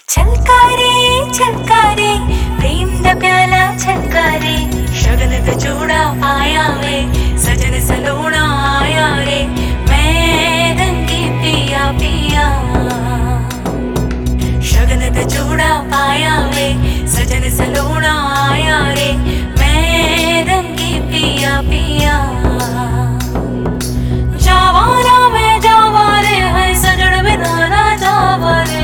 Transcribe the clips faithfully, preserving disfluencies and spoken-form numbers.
छलका रे छलका रे प्रेम दा प्याला छलका रे शगन दा जोड़ा पाया वे सजन सलोना आया रे मैं रंगी पिया पिया शगन दा जोड़ा पाया वे सजन सलोना आया रे मैं रंगी पिया पिया जावाना मैं जावा रे है सजन बिना ना जावा रे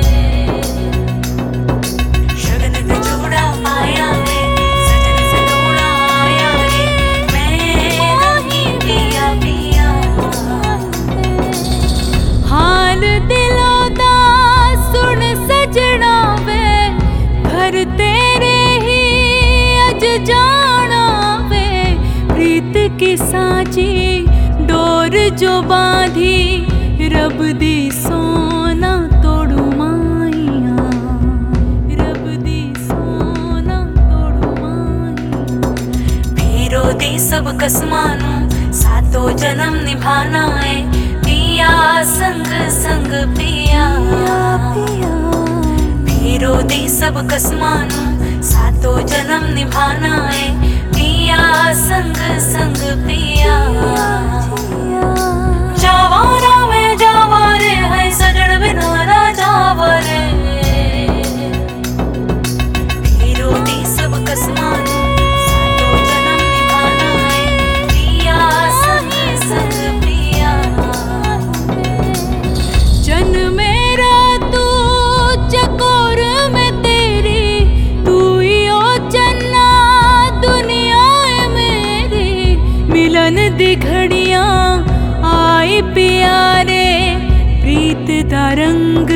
तेरे ही अज जाना वे प्रीत की सांची डोर जो बांधी रब दी सोना तोड़ू माइया रब दी सोना तोड़ू माइया भीरो दी सब कसमानू सातों जन्म निभाना है पिया संग संग पिया पिया हीरो दी सब कसमानू सातों जन्म निभाना है पिया संग संग पिया जावाना मैं जावा रे है सजन बिना ना जावा रे हीरो दी सब कसमानू सातों जन्म निभाना है पिया संग संग पिया जन मेरा तू चको दी घड़ियां आई प्यारे प्रीत दा रंग